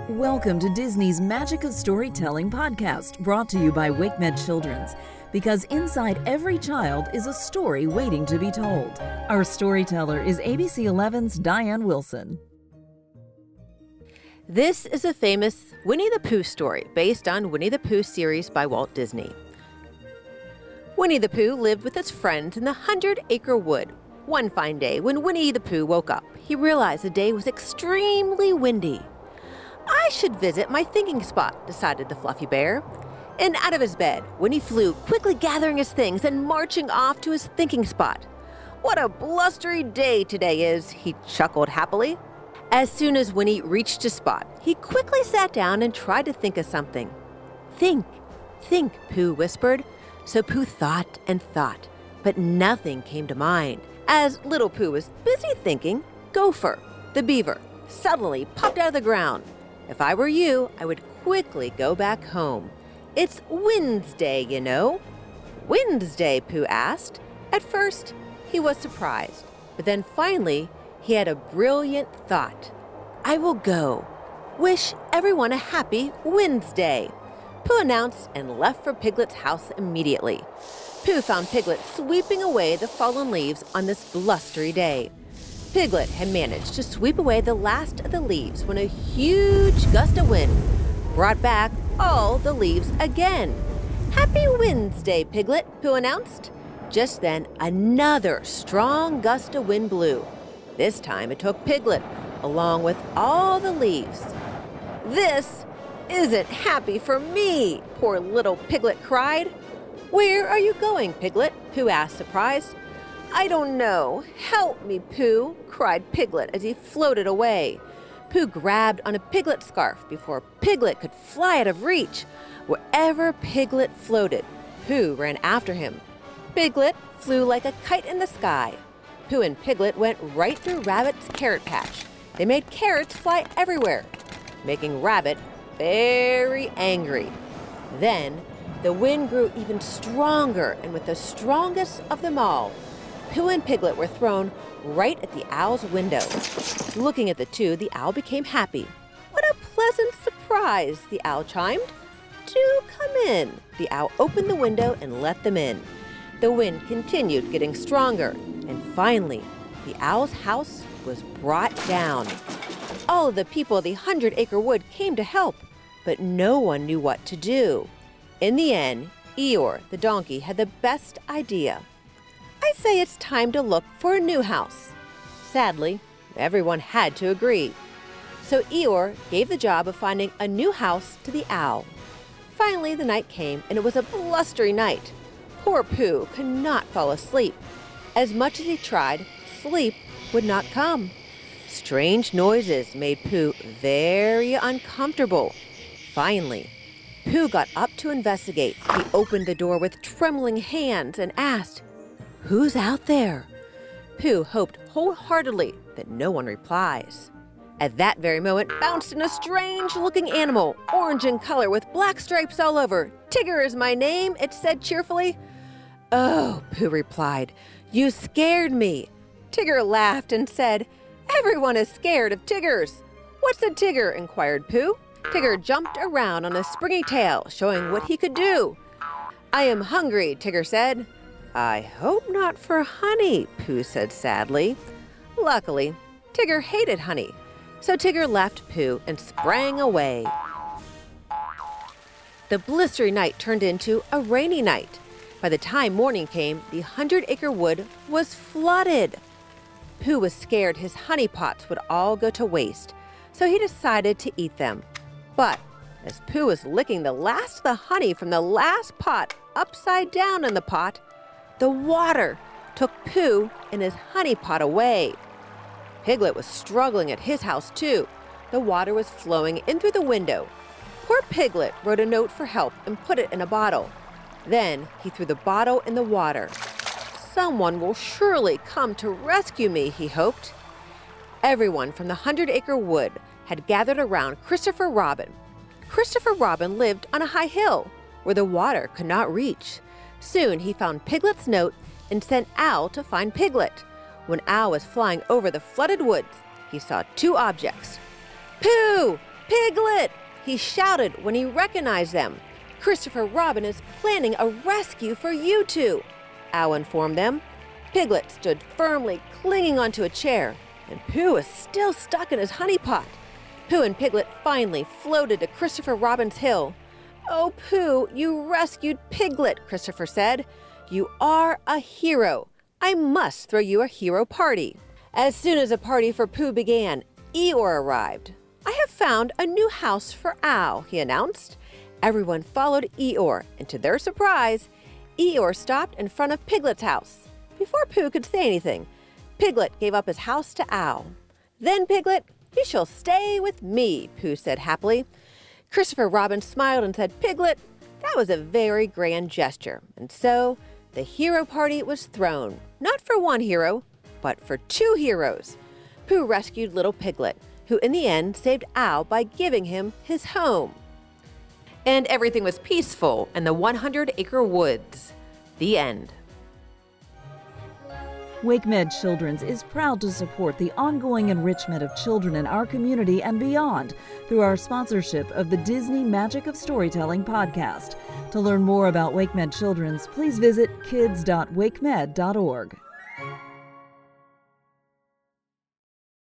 Welcome to Disney's Magic of Storytelling podcast, brought to you by WakeMed Children's. Because inside every child is a story waiting to be told. Our storyteller is ABC 11's Diane Wilson. This is a famous Winnie the Pooh story based on Winnie the Pooh series by Walt Disney. Winnie the Pooh lived with his friends in the 100-acre wood. One fine day, when Winnie the Pooh woke up, he realized the day was extremely windy. "I should visit my thinking spot," decided the fluffy bear. And out of his bed, Winnie flew, quickly gathering his things and marching off to his thinking spot. "What a blustery day today is," he chuckled happily. As soon as Winnie reached his spot, he quickly sat down and tried to think of something. "Think, think," Pooh whispered. So Pooh thought and thought, but nothing came to mind. As little Pooh was busy thinking, Gopher, the beaver, suddenly popped out of the ground. "If I were you, I would quickly go back home. It's Wednesday, you know." "Wednesday?" Pooh asked. At first, he was surprised, but then finally, he had a brilliant thought. "I will go. Wish everyone a happy Wednesday," Pooh announced and left for Piglet's house immediately. Pooh found Piglet sweeping away the fallen leaves on this blustery day. Piglet had managed to sweep away the last of the leaves when a huge gust of wind brought back all the leaves again. "Happy Wednesday, Piglet," Pooh announced. Just then, another strong gust of wind blew. This time it took Piglet, along with all the leaves. "This isn't happy for me," poor little Piglet cried. "Where are you going, Piglet?" Pooh asked, surprised. "I don't know. Help me, Pooh," cried Piglet as he floated away. Pooh grabbed on a Piglet scarf before Piglet could fly out of reach. Wherever Piglet floated, Pooh ran after him. Piglet flew like a kite in the sky. Pooh and Piglet went right through Rabbit's carrot patch. They made carrots fly everywhere, making Rabbit very angry. Then the wind grew even stronger, and with the strongest of them all, Pooh and Piglet were thrown right at the owl's window. Looking at the two, the owl became happy. "What a pleasant surprise," the owl chimed. "Do come in." The owl opened the window and let them in. The wind continued getting stronger, and finally, the owl's house was brought down. All of the people of the 100-acre wood came to help, but no one knew what to do. In the end, Eeyore, the donkey, had the best idea. "I say it's time to look for a new house." Sadly, everyone had to agree. So Eeyore gave the job of finding a new house to the owl. Finally, the night came, and it was a blustery night. Poor Pooh could not fall asleep. As much as he tried, sleep would not come. Strange noises made Pooh very uncomfortable. Finally, Pooh got up to investigate. He opened the door with trembling hands and asked, "Who's out there?" Pooh hoped wholeheartedly that no one replies. At that very moment, bounced in a strange-looking animal, orange in color with black stripes all over. "Tigger is my name," it said cheerfully. "Oh," Pooh replied, "you scared me." Tigger laughed and said, "Everyone is scared of Tiggers." "What's a Tigger?" inquired Pooh. Tigger jumped around on a springy tail, showing what he could do. "I am hungry," Tigger said. "I hope not for honey," Pooh said sadly. Luckily, Tigger hated honey, so Tigger left Pooh and sprang away. The blistering night turned into a rainy night. By the time morning came, the 100-acre wood was flooded. Pooh was scared his honey pots would all go to waste, so he decided to eat them. But as Pooh was licking the last of the honey from the last pot upside down in the pot, the water took Pooh and his honey pot away. Piglet was struggling at his house too. The water was flowing in through the window. Poor Piglet wrote a note for help and put it in a bottle. Then he threw the bottle in the water. "Someone will surely come to rescue me," he hoped. Everyone from the 100-acre wood had gathered around Christopher Robin. Christopher Robin lived on a high hill where the water could not reach. Soon he found Piglet's note and sent Owl to find Piglet. When Owl was flying over the flooded woods, he saw two objects. "Pooh! Piglet! He shouted when he recognized them. Christopher Robin is planning a rescue for you two, Owl informed them. Piglet stood firmly, clinging onto a chair, and Pooh was still stuck in his honey pot. Pooh and Piglet finally floated to Christopher Robin's hill. "Oh, Pooh, you rescued Piglet," Christopher said. "You are a hero. I must throw you a hero party." As soon as a party for Pooh began, Eeyore arrived. "I have found a new house for Owl," he announced. Everyone followed Eeyore, and to their surprise, Eeyore stopped in front of Piglet's house. Before Pooh could say anything, Piglet gave up his house to Owl. "Then, Piglet, you shall stay with me," Pooh said happily. Christopher Robin smiled and said, "Piglet, that was a very grand gesture." And so the hero party was thrown, not for one hero, but for two heroes. Pooh rescued little Piglet, who in the end saved Owl by giving him his home. And everything was peaceful in the 100-acre woods. The end. WakeMed Children's is proud to support the ongoing enrichment of children in our community and beyond through our sponsorship of the Disney Magic of Storytelling podcast. To learn more about WakeMed Children's, please visit kids.wakemed.org.